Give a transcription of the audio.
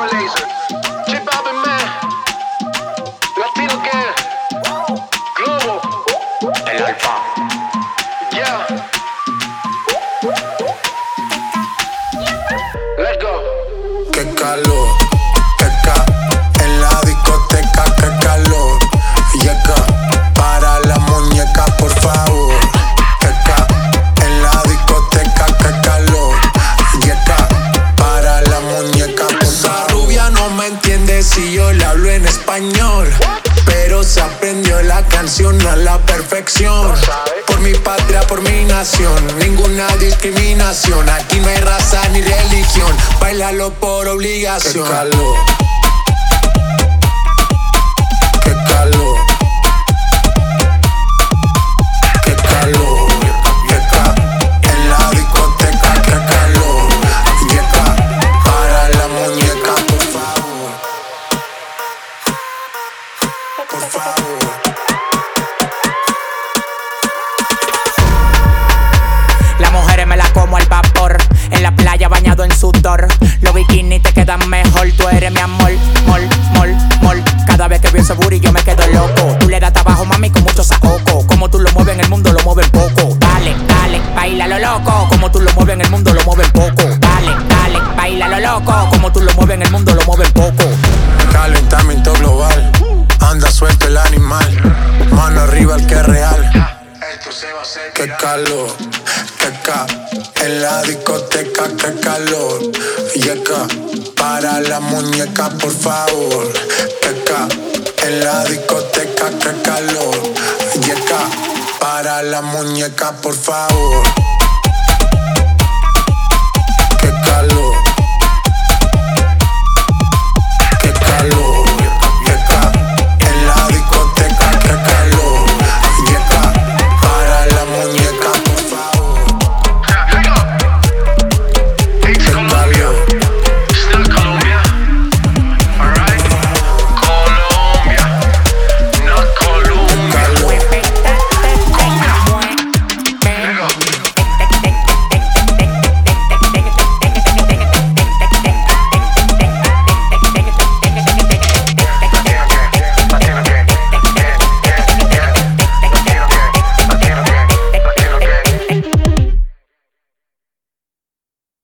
Laser, J Balvin, man, Latino Gang, Globo, el Alfa, yeah, let's go. Qué calor, qué en la discoteca, qué calor. Yeca, para la muñeca, por favor. Qué en la discoteca, qué calor. Yeca, para la muñeca, por favor. Esa rubia no me entiende si yo le hablo en español, pero se aprendió la canción a la perfección. Por mi patria, por mi nación, ninguna discriminación. Aquí no hay raza ni religión, bailalo por obligación. Qué calor, qué calor, qué calor. Yeca, en la discoteca, qué calor. Yeca, para la muñeca, por favor. Por favor. Las mujeres me las como al vapor, en la playa bañado en sudor. Los bikinis te quedan mejor, tú eres mi amor, mol, mol, mol. Cada vez que veo ese booty yo me quedo loco. Tú le das trabajo, mami, con mucho saoco. Como tú lo mueves en el mundo, lo mueven poco. Dale, dale, baila lo loco. Como tú lo mueves en el mundo, lo mueven poco. Dale, dale, baila lo loco. Como tú lo mueves en el mundo, lo mueven poco. Calentamiento global, anda suelto el animal. Mano arriba el que es real. Qué calor, qué en la discoteca, qué calor. Yeca, para la muñeca, por favor. Qué en la discoteca, qué calor. Yeca, para la muñeca, por favor.